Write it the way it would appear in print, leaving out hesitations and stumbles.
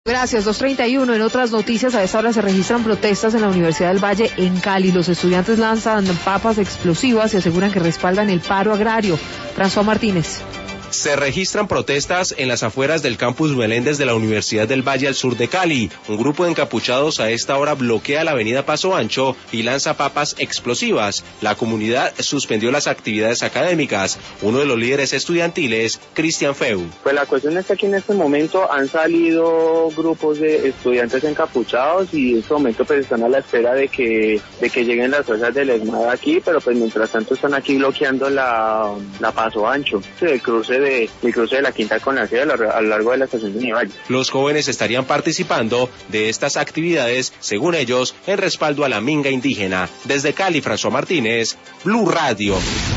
Gracias, 2:31. En otras noticias, a esta hora se registran protestas en la Universidad del Valle en Cali. Los estudiantes lanzan papas explosivas y aseguran que respaldan el paro agrario. François Martínez. Se registran protestas en las afueras del campus Meléndez de la Universidad del Valle al sur de Cali. Un grupo de encapuchados a esta hora bloquea la avenida Paso Ancho y lanza papas explosivas. La comunidad suspendió las actividades académicas. Uno de los líderes estudiantiles, Cristian Feu. Pues la cuestión es que aquí en este momento han salido grupos de estudiantes encapuchados y en este momento pues están a la espera de que lleguen las fuerzas del ESMAD aquí, pero pues mientras tanto están aquí bloqueando la Paso Ancho, el cruce de la Quinta con la Sierra a lo largo de la estación de Univalle. Los jóvenes estarían participando de estas actividades, según ellos, en respaldo a la minga indígena. Desde Cali, François Martínez, Blue Radio.